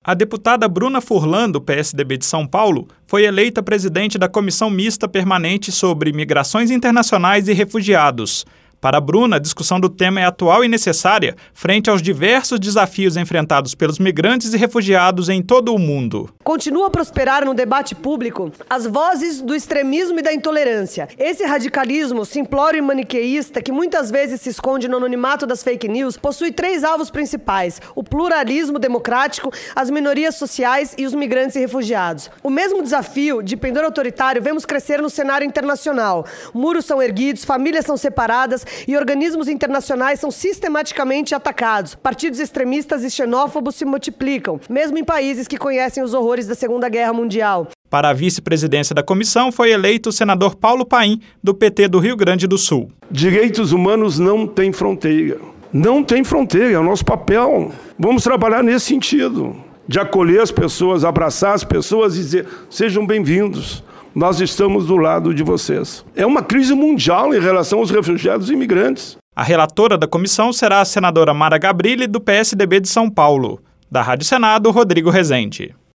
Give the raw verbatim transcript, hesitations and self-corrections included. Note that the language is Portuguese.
A deputada Bruna Furlan, do P S D B de São Paulo, foi eleita presidente da Comissão Mista Permanente sobre Migrações Internacionais e Refugiados. Para a Bruna, a discussão do tema é atual e necessária frente aos diversos desafios enfrentados pelos migrantes e refugiados em todo o mundo. Continua a prosperar no debate público as vozes do extremismo e da intolerância. Esse radicalismo simplório e maniqueísta, que muitas vezes se esconde no anonimato das fake news, possui três alvos principais: o pluralismo democrático, as minorias sociais e os migrantes e refugiados. O mesmo desafio de pendor autoritário vemos crescer no cenário internacional. Muros são erguidos, famílias são separadas, e organismos internacionais são sistematicamente atacados. Partidos extremistas e xenófobos se multiplicam, mesmo em países que conhecem os horrores da Segunda Guerra Mundial. Para a vice-presidência da comissão foi eleito o senador Paulo Paim, do P T do Rio Grande do Sul. Direitos humanos não têm fronteira. Não tem fronteira, é o nosso papel. Vamos trabalhar nesse sentido, de acolher as pessoas, abraçar as pessoas e dizer: sejam bem-vindos. Nós estamos do lado de vocês. É uma crise mundial em relação aos refugiados e imigrantes. A relatora da comissão será a senadora Mara Gabrilli, do P S D B de São Paulo. Da Rádio Senado, Rodrigo Rezende.